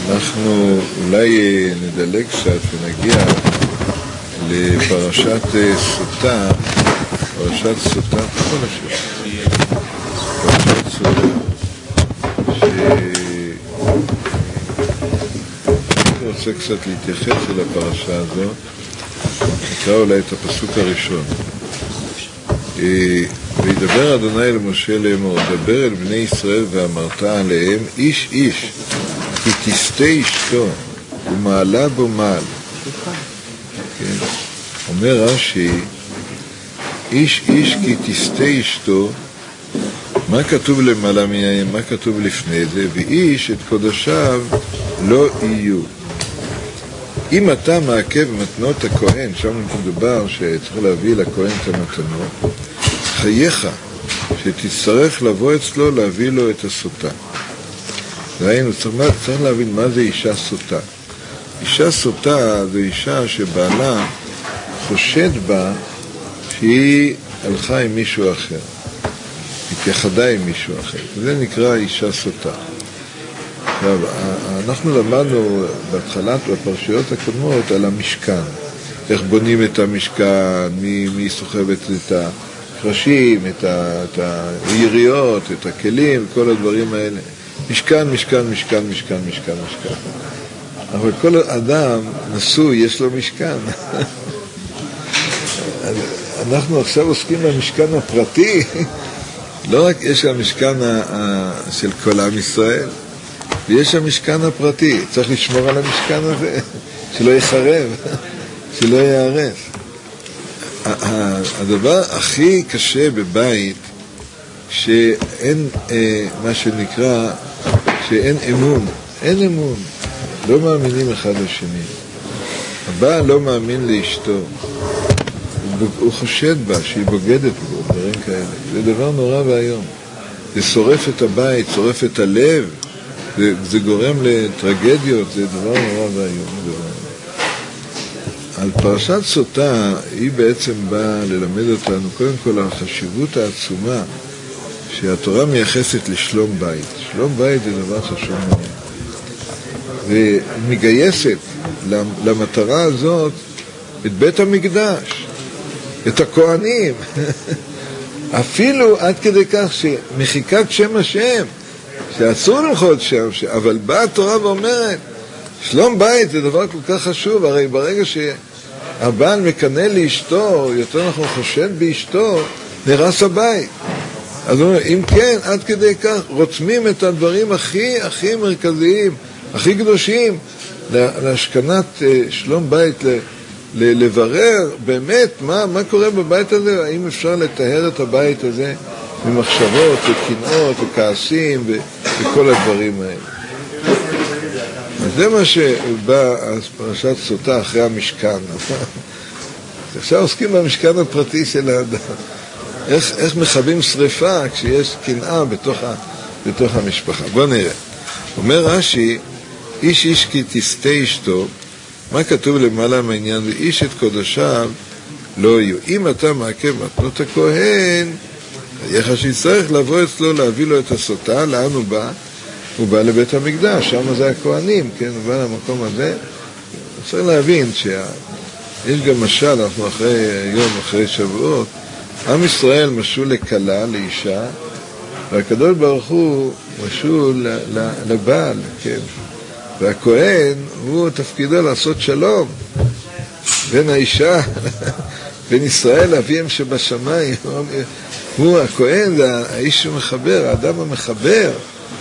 אנחנו אולי נדלג קצת ונגיע לפרשת סוטה, פרשת סוטה, פרשת סוטה, אני רוצה קצת להתייחס אל הפרשה הזאת, נקרא אולי את הפסוק הראשון. וידבר אדוני למשה לאמור, דבר אל בני ישראל ואמרת עליהם, איש איש כי תסתה אשתו ומעלה בו מעל. כן. אומר רש"י, איש איש כי תסתה אשתו, מה כתוב למעלה מהם, מה כתוב לפני זה? ואיש את קודשיו לא יהיו. אם אתה מעכב מתנות הכהן, שם מדובר שצריך להביא לכהן את המתנות, חייך שתצטרך לבוא אצלו להביא לו את הסוטה. ראינו, צריך להבין מה זה אישה סוטה. אישה סוטה זה אישה שבעלה חושד בה שהיא הלכה עם מישהו אחר, התייחדה עם מישהו אחר. זה נקרא אישה סוטה. עכשיו, אנחנו למדנו בהתחלת בפרשיות הקודמות על המשכן, איך בונים את המשכן, מי סוחבת את הקרשים, את היריות, את הכלים, כל הדברים האלה. משכן, משכן, משכן, משכן, משכן, משכן. אבל כל אדם נשוי, יש לו משכן. אנחנו עכשיו עוסקים במשכן הפרטי, לא רק יש המשכן של כל עם ישראל, ויש המשכן הפרטי, צריך לשמור על המשכן הזה, שלא יחרב, שלא יערף. הדבר הכי קשה בבית, שאין מה שנקרא, שאין אמון, אין אמון, לא מאמינים אחד לשני. הבעל לא מאמין לאשתו, הוא חושד בה שהיא בוגדת בו, דברים כאלה. זה דבר נורא והיום. זה שורף את הבית, שורף את הלב, זה גורם לטרגדיות, זה דבר נורא והיום. על פרשת סוטה, היא בעצם באה ללמד אותנו, קודם כל, החשיבות העצומה שהתורה מייחסת לשלום בית. שלום בית זה דבר חשוב מאוד. ומגייסת למטרה הזאת את בית המקדש, את הכהנים, אפילו עד כדי כך שמחיקת שם השם, שאסור למחות שם, אבל באה התורה ואומרת, שלום בית זה דבר כל כך חשוב, הרי ברגע שהבעל מקנא לאשתו, יותר נכון חושד באשתו, נרס הבית. אז אם כן, עד כדי כך רוצמים את הדברים הכי מרכזיים, הכי קדושים, להשכנת שלום בית, לברר באמת מה קורה בבית הזה, האם אפשר לטהר את הבית הזה ממחשבות וקנאות וכעסים וכל הדברים האלה. אז זה מה שבא פרשת סוטה אחרי המשכן. עכשיו עוסקים במשכן הפרטי של האדם. איך מכבים שריפה כשיש קנאה בתוך המשפחה. בוא נראה. אומר רש"י, איש איש כי תסתה אשתו, מה כתוב למעלה מהעניין? ואיש את קודשיו לא יהיו. אם אתה מעכב מתנות הכהן, חייך שיצטרך לבוא אצלו להביא לו את הסוטה. לאן הוא בא? הוא בא לבית המקדש, שם זה הכהנים, כן? הוא בא למקום הזה. צריך להבין שיש גם משל, אנחנו אחרי שבועות, עם ישראל משול לכלה, לאישה, והקדוש ברוך הוא משול לבעל, כן? והכהן הוא תפקידו לעשות שלום בין האישה, בין ישראל לאביהם שבשמיים. הוא הכהן, זה האיש שמחבר, האדם המחבר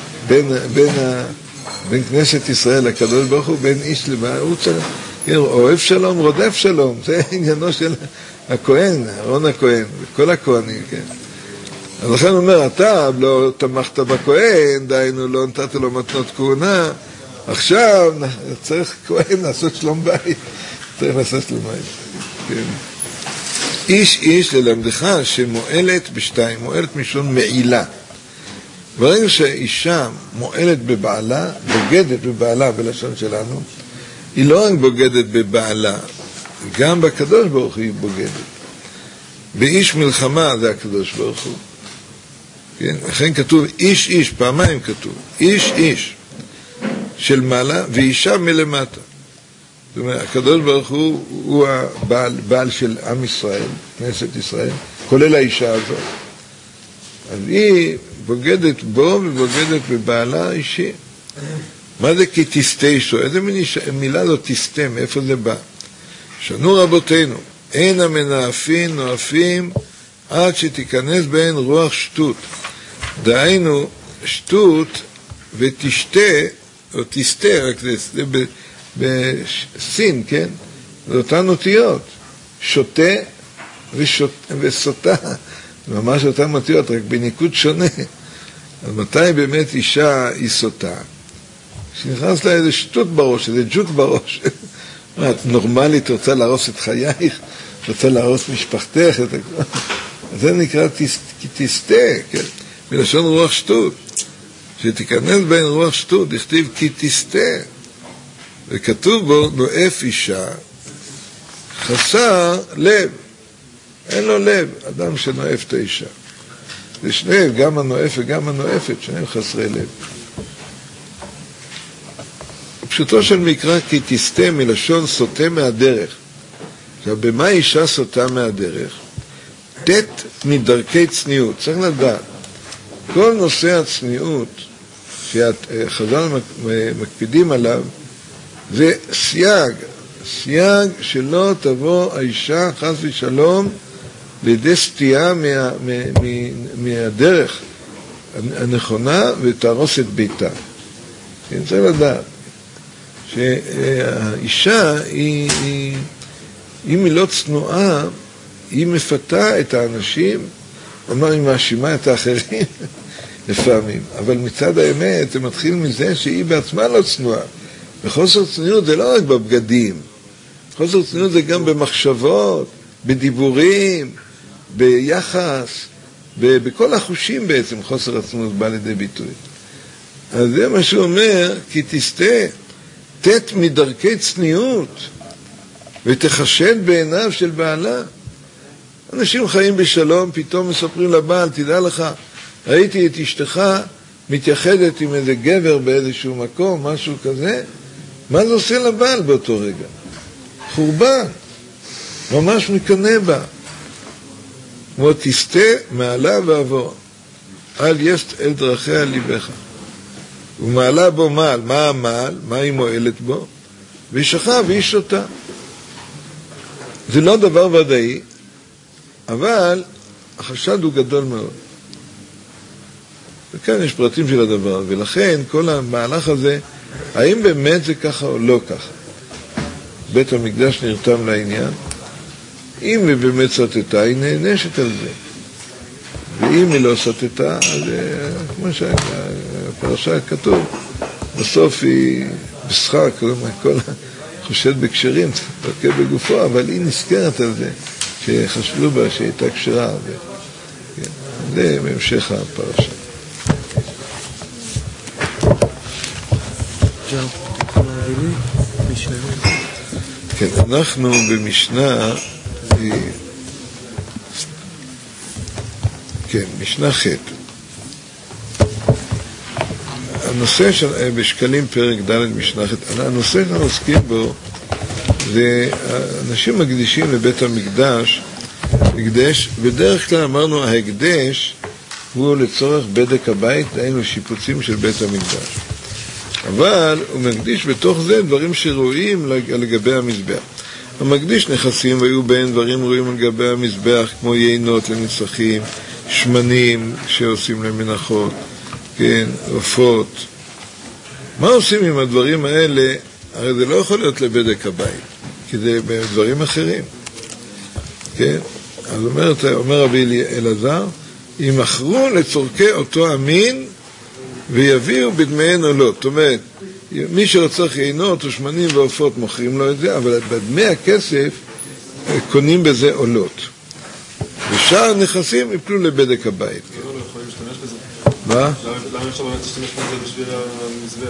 בין כנסת ישראל לקדוש ברוך הוא, בין איש לבעל. הוא אוהב שלום, רודף שלום, זה עניינו של הכהן, אהרון הכהן, וכל הכהנים, כן. אז לכן הוא אומר, אתה לא תמכת בכהן, דיינו, לא נתת לו מתנות כהונה, עכשיו צריך כהן לעשות שלום בית, צריך לעשות שלום בית, כן. איש איש ללמדך שמועלת בשתיים, מועלת משון מעילה. ברגע שהאישה מועלת בבעלה, בוגדת בבעלה בלשון שלנו, היא לא רק בוגדת בבעלה, גם בקדוש ברוך היא בוגדת. באיש מלחמה זה הקדוש ברוך הוא. כן? לכן כתוב איש איש, פעמיים כתוב, איש איש. של מעלה ואישה מלמטה. זאת אומרת, הקדוש ברוך הוא הבעל של עם ישראל, כנסת ישראל, כולל האישה הזאת. אז היא בוגדת בו ובוגדת בבעלה האישי. מה זה כי תסתה אישו? איזה מילה לא תסתה, מאיפה זה בא? שנו רבותינו, אין המנאפים נואפים עד שתיכנס בהן רוח שטות. דהיינו, שטות ותשתה, או תסתה, רק זה בסין, כן? זה אותן אותיות. שותה וסוטה. ממש אותן אותיות, רק בניקוד שונה. אז מתי באמת אישה היא סוטה? כשנכנס לה איזה שטות בראש, איזה ג'וק בראש. את נורמלית רוצה להרוס את חייך, רוצה להרוס משפחתך, זה נקרא תסתה, כן? מלשון רוח שטות. שתיכנס בין רוח שטות, דכתיב כי תסתה. וכתוב בו, נואף אישה, חסר לב. אין לו לב, אדם שנואף את האישה. זה שניהם, גם הנואף וגם הנואפת, שניהם חסרי לב. פשוטו של מקרא כי תסתה מלשון סוטה מהדרך. עכשיו, במה אישה סוטה מהדרך? תת מדרכי צניעות. צריך לדעת, כל נושא הצניעות שחז"ל מקפידים עליו, זה סייג שלא תבוא האישה חס ושלום לידי סטייה מהדרך הנכונה ותהרוס את ביתה. אני צריך לדעת שהאישה אם היא לא צנועה, היא מפתה את האנשים, כלומר היא מאשימה את האחרים לפעמים, אבל מצד האמת זה מתחיל מזה שהיא בעצמה לא צנועה. וחוסר צניעות זה לא רק בבגדים, חוסר צניעות זה גם במחשבות, בדיבורים, ביחס, בכל החושים בעצם חוסר הצניעות בא לידי ביטוי. אז זה מה שהוא אומר, כי תסתה, תת מדרכי צניעות, ותחשד בעיניו של בעלה. אנשים חיים בשלום, פתאום מספרים לבעל, תדע לך, ראיתי את אשתך מתייחדת עם איזה גבר באיזשהו מקום, משהו כזה. מה זה עושה לבעל באותו רגע? חורבן, ממש מקנא בה. כמו תסתה מעלה ועבור, אל יסט אל דרכיה ליבך. ומעלה בו מעל, מה המעל? מה היא מועלת בו? והיא שכב והיא שותה. זה לא דבר ודאי, אבל החשד הוא גדול מאוד. וכאן יש פרטים של הדבר, ולכן כל המהלך הזה, האם באמת זה ככה או לא ככה? בית המקדש נרתם לעניין. אם היא באמת סתתה, היא נענשת על זה. ואם היא לא סתתה, אז כמו שהפרשה כתוב, בסוף היא בשחק, כל חושד בקשרים, תרכה בגופו, אבל היא נזכרת על זה, שחשבו בה שהייתה קשרה. זה בהמשך הפרשה. כן, אנחנו במשנה, כן, משנה ח'. הנושא בשקלים פרק ד' משנה ח', הנושא שאנחנו עוסקים בו זה אנשים מקדישים לבית המקדש, בדרך כלל אמרנו ההקדש הוא לצורך בדק הבית, דהיינו שיפוצים של בית המקדש. אבל הוא מקדיש בתוך זה דברים שראויים לגבי המזבח. המקדיש נכסים והיו בין דברים ראויים לגבי המזבח, כמו יינות לנצחים, שמנים שעושים למנחות, כן, עופות. מה עושים עם הדברים האלה? הרי זה לא יכול להיות לבדק הבית, כי זה דברים אחרים. כן? אז אומר רבי אלעזר, ימכרו לצורכי אותו המין ויביאו בדמיהן עולות. זאת אומרת, מי שרוצח יינות או שמנים ועופות מוכרים לו את זה, אבל בדמי הכסף קונים בזה עולות. ושאר נכסים יפלו לבדק הבית. לא יכולים להשתמש בזה. מה? למה אפשר באמת להשתמש בזה בשביל המזבח?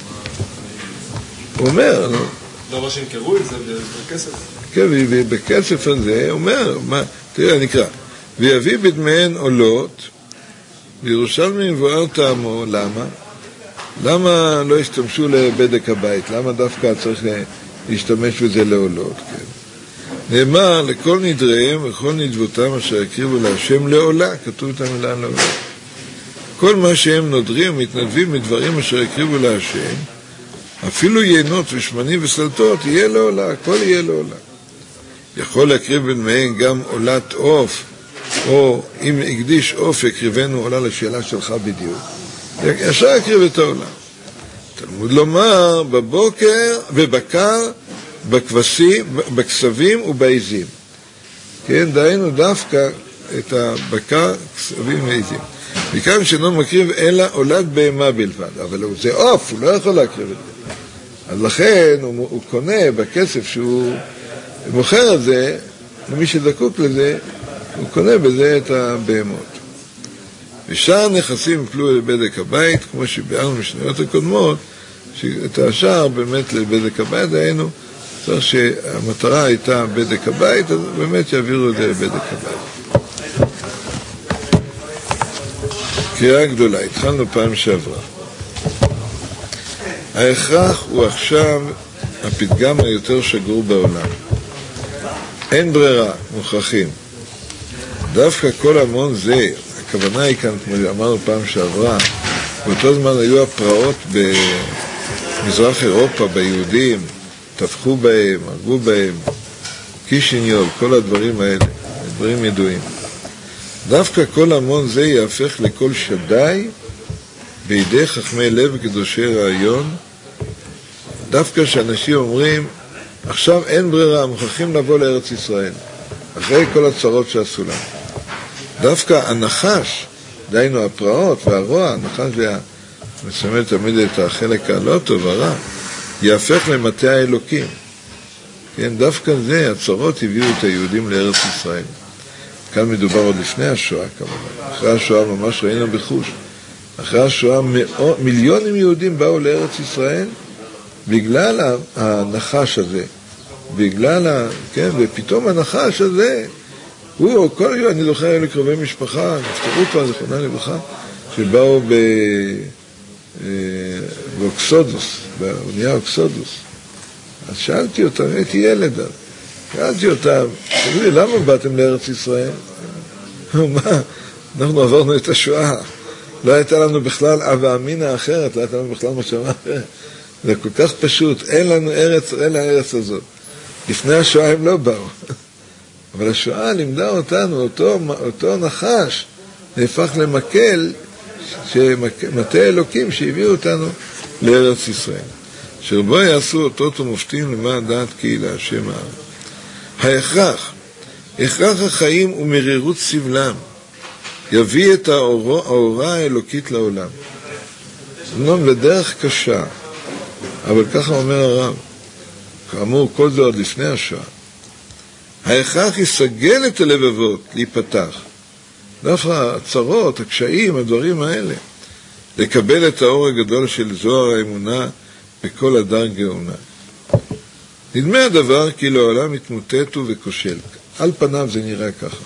הוא אומר, לא רואה שימכרו את זה בכסף? כן, ובכסף הזה אומר, תראה, נקרא, ויביא בדמיהן עולות, וירושלמי מבואר טעמו, למה? למה לא השתמשו לבדק הבית? למה דווקא צריך להשתמש בזה לעולות? כן. נאמר, לכל נדריהם וכל נדבותם אשר יקריבו להשם לעולה, כתוב את המילה לעולה. כל מה שהם נודרים ומתנדבים מדברים אשר יקריבו להשם, אפילו יינות ושמנים וסלטות, יהיה לעולה, הכל יהיה לעולה. יכול להקריב בין מהם גם עולת עוף, או אם הקדיש עוף יקריבנו עולה, לשאלה שלך בדיוק. ישר יקריב את העולה. תלמוד לומר, בבוקר ובקר, בכסבים ובעיזים. כן, דהיינו דווקא את הבקר, כסבים ועיזים. מכאן שאינו מקריב אלא עולת בהמה בלבד. אבל זה עוף, הוא לא יכול להקריב את זה. אז לכן הוא קונה בכסף שהוא מוכר את זה, למי שזקוק לזה, הוא קונה בזה את הבהמות. ושאר נכסים יפלו לבדק הבית, כמו שביארנו משניות הקודמות, שאת השאר באמת לבדק הבית, דהיינו, צריך שהמטרה הייתה בדק הבית, אז באמת יעבירו את זה לבדק הבית. קריאה גדולה, התחלנו פעם שעברה. ההכרח הוא עכשיו הפתגם היותר שגור בעולם. אין ברירה, מוכרחים. דווקא כל המון זה, הכוונה היא כאן, כמו שאמרנו פעם שעברה, באותו זמן היו הפרעות במזרח אירופה, ביהודים, טבחו בהם, הרגו בהם, קישיניוב, כל הדברים האלה, דברים ידועים. דווקא כל המון זה יהפך לכל שדי בידי חכמי לב וקדושי רעיון, דווקא שאנשים אומרים, עכשיו אין ברירה, מוכרחים לבוא לארץ ישראל, אחרי כל הצרות שעשו להם. דווקא הנחש, דיינו הפרעות והרוע, הנחש מסמל תמיד את החלק הלא טוב, הרע, יהפך למטה האלוקים. כן, דווקא זה, הצרות הביאו את היהודים לארץ ישראל. כאן מדובר עוד לפני השואה, כמובן. אחרי השואה ממש ראינו בחוש. אחרי השואה מיליונים יהודים באו לארץ ישראל בגלל הנחש הזה. בגלל, כן, ופתאום הנחש הזה, הוא, כל יום, אני זוכר, היו לקרובי משפחה, נפטרו כבר, זכרונה לברכה, שבאו באוקסודוס, באונייה אוקסודוס. אז שאלתי אותם, הייתי ילד אז, שאלתי אותם, תגידי, למה באתם לארץ ישראל? מה? אנחנו עברנו את השואה. לא הייתה לנו בכלל אבא אמינה אחרת, לא הייתה לנו בכלל משמע אחרת. זה כל כך פשוט, אין לנו ארץ, אין הארץ הזאת. לפני השואה הם לא באו. אבל השואה לימדה אותנו, אותו נחש, נהפך למקל, מטה אלוקים שהביאו אותנו לארץ ישראל. שרבו יעשו אותות ומופתים למען דעת קהילה, השם הארץ. הכרח החיים ומרירות סבלם, יביא את האורה האלוקית לעולם. אומנם בדרך קשה, אבל ככה אומר הרב, כאמור כל זה עוד לפני השואה. ההכרח יסגל את הלבבות להיפתח. דווקא הצרות, הקשיים, הדברים האלה, לקבל את האור הגדול של זוהר האמונה בכל הדר גאונה. נדמה הדבר כאילו העולם מתמוטט וכושל. על פניו זה נראה ככה.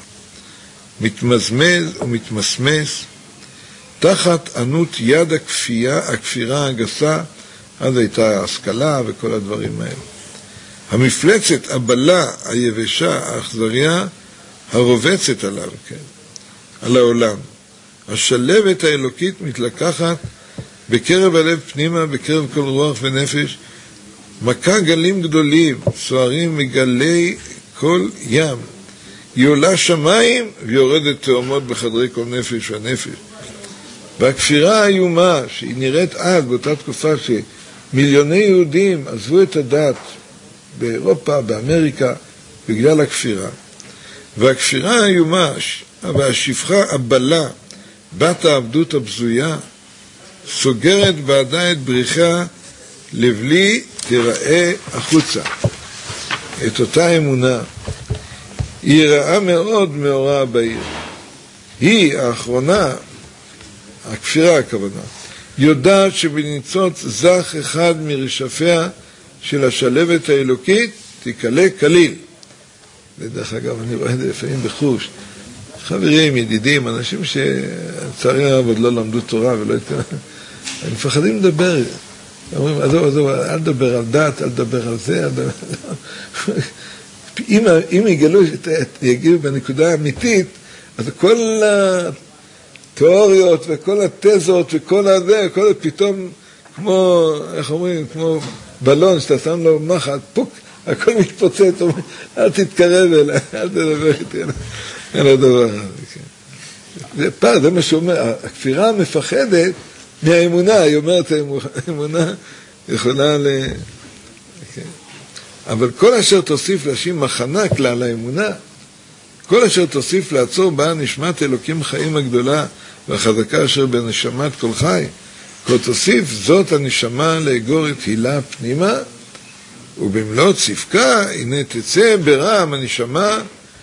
מתמזמז ומתמסמס תחת ענות יד הכפירה הגסה, אז הייתה ההשכלה וכל הדברים האלה. המפלצת, הבלה, היבשה, האכזריה, הרובצת עליו, כן, על העולם. השלבת האלוקית מתלקחת בקרב הלב פנימה, בקרב כל רוח ונפש, מכה גלים גדולים, סוערים מגלי כל ים. היא עולה שמיים ויורדת תאומות בחדרי כל נפש ונפש. והכפירה האיומה, שהיא נראית אז, באותה תקופה שמיליוני יהודים עזבו את הדת באירופה, באמריקה, בגלל הכפירה. והכפירה האיומה, והשפחה הבלה, בת העבדות הבזויה, סוגרת בעדה את בריחה לבלי תיראה החוצה. את אותה אמונה, היא רעה מאוד מאורה בעיר. היא האחרונה, הכפירה הכוונה, יודעת שבניצוץ זך אחד מרשפיה של השלבת האלוקית תקלה כליל. ודרך אגב, אני רואה את זה לפעמים בחוש. חברים, ידידים, אנשים שצערי הרב עוד לא למדו תורה ולא הם מפחדים לדבר. אומרים, עזוב, אל תדבר על דת, אל תדבר על זה, אם יגיעו בנקודה האמיתית, אז כל התיאוריות וכל התזות וכל הזה, כל פתאום כמו, איך אומרים, כמו בלון שאתה שם לו מחט, פוק, הכל מתפוצץ, אל תתקרב אליי, אל תדבר איתי, אין הדבר הזה. זה מה שאומר, הכפירה מפחדת מהאמונה, היא אומרת, האמונה יכולה אבל כל אשר תוסיף להשים מחנה כלל האמונה, כל אשר תוסיף לעצור בה נשמת אלוקים חיים הגדולה והחזקה אשר בנשמת כל חי, כל תוסיף זאת הנשמה לאגור את הילה פנימה, ובמלוא צפקה הנה תצא ברעם הנשמה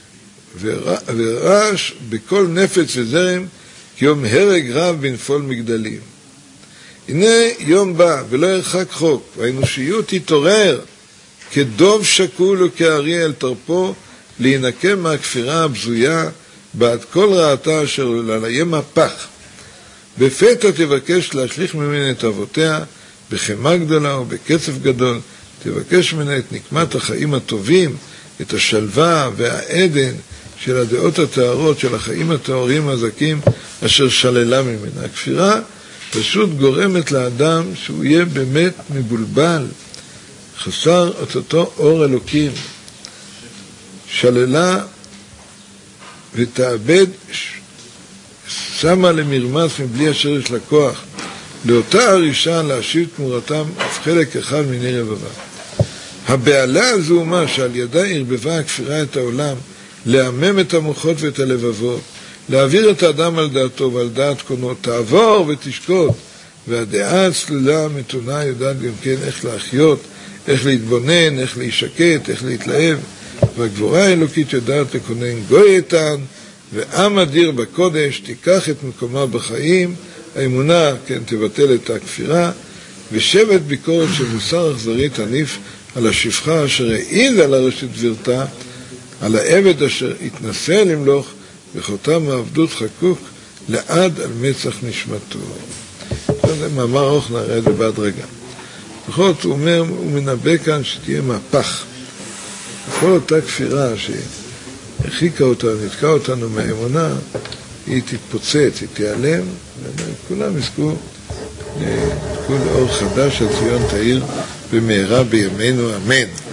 ורעש בכל נפץ וזרם כיום הרג רב בנפול מגדלים. הנה יום בא ולא ירחק חוק, והאנושיות תתעורר כדוב שקול וכאריה אל תרפו, להינקם מהכפירה הבזויה בעד כל רעתה אשר עליה מהפך. בפתע תבקש להשליך ממנה את אבותיה בחמה גדולה ובקצף גדול, תבקש ממנה את נקמת החיים הטובים, את השלווה והעדן של הדעות התארות של החיים התאורים הזכים אשר שללה ממנה. הכפירה פשוט גורמת לאדם שהוא יהיה באמת מבולבל, חסר אותו אור אלוקים, שללה ותאבד, שמה למרמס מבלי אשר יש לה כוח, לאותה הרישה להשיב תמורתם אף חלק אחד מיני רבבה. הבעלה הזו מה שעל ידה הרבבה הכפירה את העולם, להמם את המוחות ואת הלבבות, להעביר את האדם על דעתו ועל דעת קונו, תעבור ותשקוט, והדעה הצלולה המתונה יודעת גם כן איך להחיות, איך להתבונן, איך להישקט, איך להתלהב, והגבורה האלוקית יודעת לכונן גוי איתן, ועם אדיר בקודש תיקח את מקומה בחיים, האמונה כן תבטל את הכפירה, ושבט ביקורת של מוסר אכזרי תניף על השפחה אשר העיד על הרשת גבירתה, על העבד אשר התנסה למלוך, וחותם העבדות חקוק לעד על מצח נשמתו. זה מאמר ארוך, נראה את זה בעד רגע. בכל זאת הוא אומר, הוא מנבא כאן שתהיה מהפך. כל אותה כפירה שהרחיקה אותנו, נתקעה אותנו מהאמונה, היא תתפוצץ, היא תיעלם, וכולם יזכו לאור חדש על ציון תאיר במהרה בימינו, אמן.